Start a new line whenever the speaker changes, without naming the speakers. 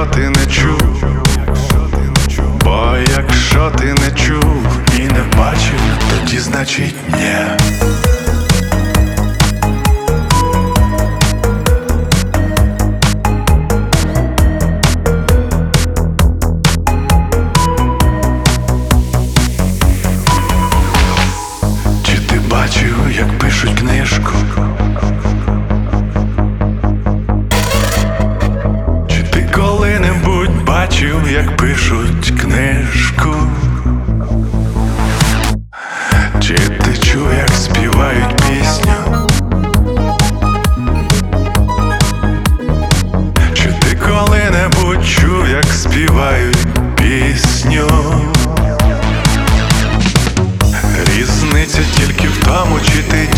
якщо ти не чув, бо якщо ти не чув і не бачив, тоді значить ні. Чи ти бачив, як пишуть книжку? Чи ти коли-небудь бачив, як пишуть книжку? Чи ти чув, як співають пісню? Чи ти коли-небудь чув, як співають пісню? Різниця тільки в тому, чи ти